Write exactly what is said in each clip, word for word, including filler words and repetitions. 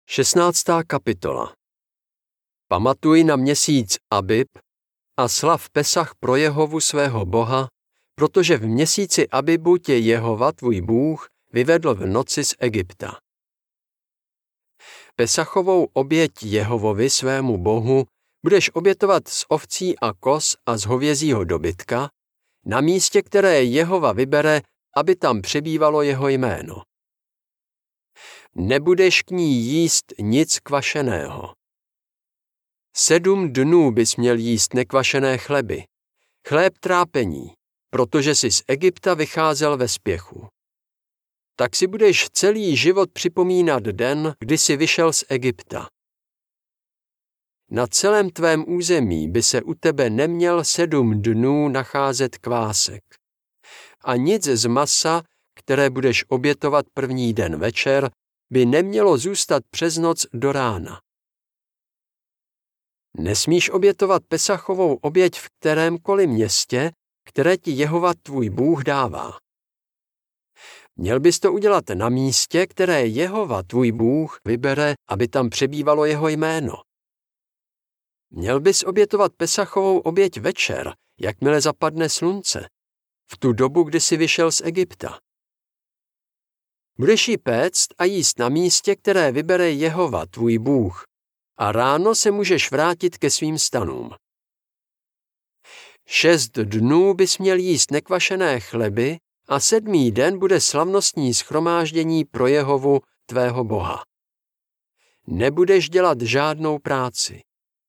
šestnáctá kapitola. Pamatuj na měsíc Abib a slav Pesach pro Jehovu svého Boha, protože v měsíci Abibu tě Jehova tvůj Bůh vyvedl v noci z Egypta. Pesachovou oběť Jehovovi svému Bohu budeš obětovat z ovcí a koz a z hovězího dobytka, na místě, které Jehova vybere, aby tam přebývalo jeho jméno. Nebudeš k ní jíst nic kvašeného. Sedm dnů bys měl jíst nekvašené chleby, chléb trápení, protože jsi z Egypta vycházel ve spěchu. Tak si budeš celý život připomínat den, kdy jsi vyšel z Egypta. Na celém tvém území by se u tebe neměl sedm dnů nacházet kvásek. A nic z masa, které budeš obětovat první den večer, by nemělo zůstat přes noc do rána. Nesmíš obětovat Pesachovou oběť v kterémkoliv městě, které ti Jehova tvůj Bůh dává. Měl bys to udělat na místě, které Jehova tvůj Bůh vybere, aby tam přebývalo jeho jméno. Měl bys obětovat Pesachovou oběť večer, jakmile zapadne slunce, v tu dobu, kdy jsi vyšel z Egypta. Budeš ji péct a jíst na místě, které vybere Jehova tvůj Bůh, a ráno se můžeš vrátit ke svým stanům. Šest dnů bys měl jíst nekvašené chleby a sedmý den bude slavnostní shromáždění pro Jehovu tvého Boha. Nebudeš dělat žádnou práci.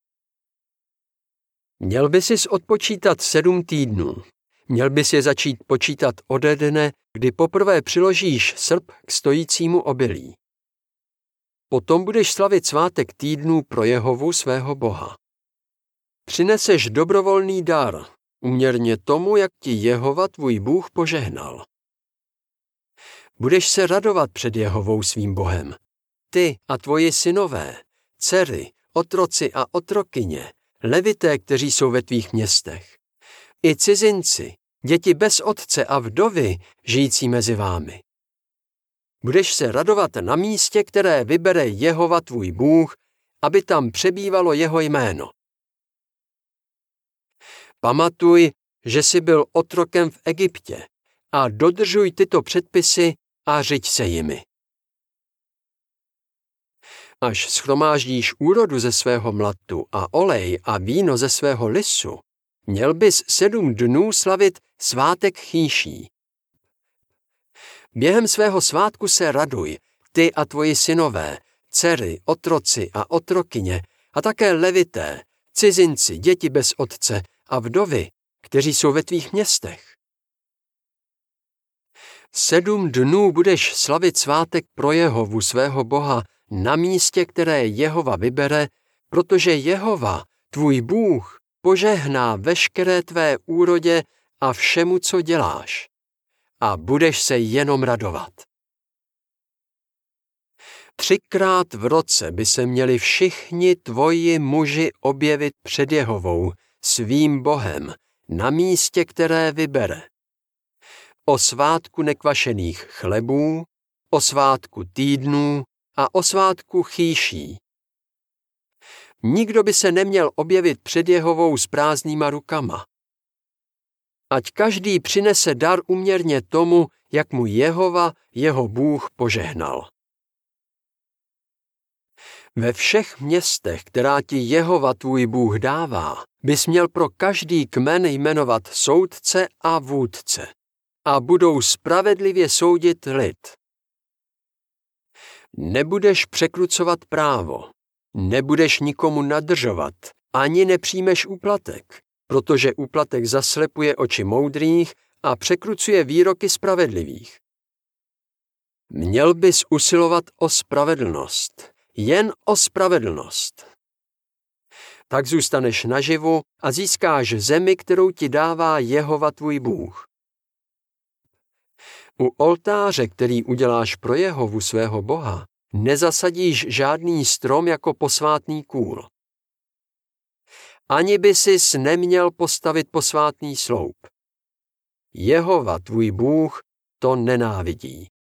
Měl bys si odpočítat sedm týdnů. Měl bys je začít počítat ode dne, kdy poprvé přiložíš srp k stojícímu obilí. Potom budeš slavit svátek týdnů pro Jehovu svého Boha. Přineseš dobrovolný dar, uměrně tomu, jak ti Jehova tvůj Bůh požehnal. Budeš se radovat před Jehovou svým Bohem. Ty a tvoji synové, dcery, otroci a otrokyně, levité, kteří jsou ve tvých městech, i cizinci, děti bez otce a vdovy, žijící mezi vámi. Budeš se radovat na místě, které vybere Jehova tvůj Bůh, aby tam přebývalo jeho jméno. Pamatuj, že jsi byl otrokem v Egyptě a dodržuj tyto předpisy a řiď se jimi. Až shromáždíš úrodu ze svého mlatu a olej a víno ze svého lisu, měl bys sedm dnů slavit svátek chýší. Během svého svátku se raduj, ty a tvoji synové, dcery, otroci a otrokyně, a také levité, cizinci, děti bez otce a vdovy, kteří jsou ve tvých městech. Sedm dnů budeš slavit svátek pro Jehovu svého Boha na místě, které Jehova vybere, protože Jehova, tvůj Bůh, požehná veškeré tvé úrodě a všemu, co děláš. A budeš se jenom radovat. Třikrát v roce by se měli všichni tvoji muži objevit před Jehovou, svým Bohem, na místě, které vybere. O svátku nekvašených chlebů, o svátku týdnů a o svátku chýší. Nikdo by se neměl objevit před Jehovou s prázdnýma rukama. Ať každý přinese dar uměrně tomu, jak mu Jehova, jeho Bůh, požehnal. Ve všech městech, která ti Jehova tvůj Bůh dává, bys měl pro každý kmen jmenovat soudce a vůdce a budou spravedlivě soudit lid. Nebudeš překrucovat právo, nebudeš nikomu nadržovat, ani nepřijmeš úplatek, protože úplatek zaslepuje oči moudrých a překrucuje výroky spravedlivých. Měl bys usilovat o spravedlnost, jen o spravedlnost. Tak zůstaneš naživu a získáš zemi, kterou ti dává Jehova tvůj Bůh. U oltáře, který uděláš pro Jehovu svého Boha, nezasadíš žádný strom jako posvátný kůl. Ani by sis neměl postavit posvátný sloup. Jehova tvůj Bůh to nenávidí.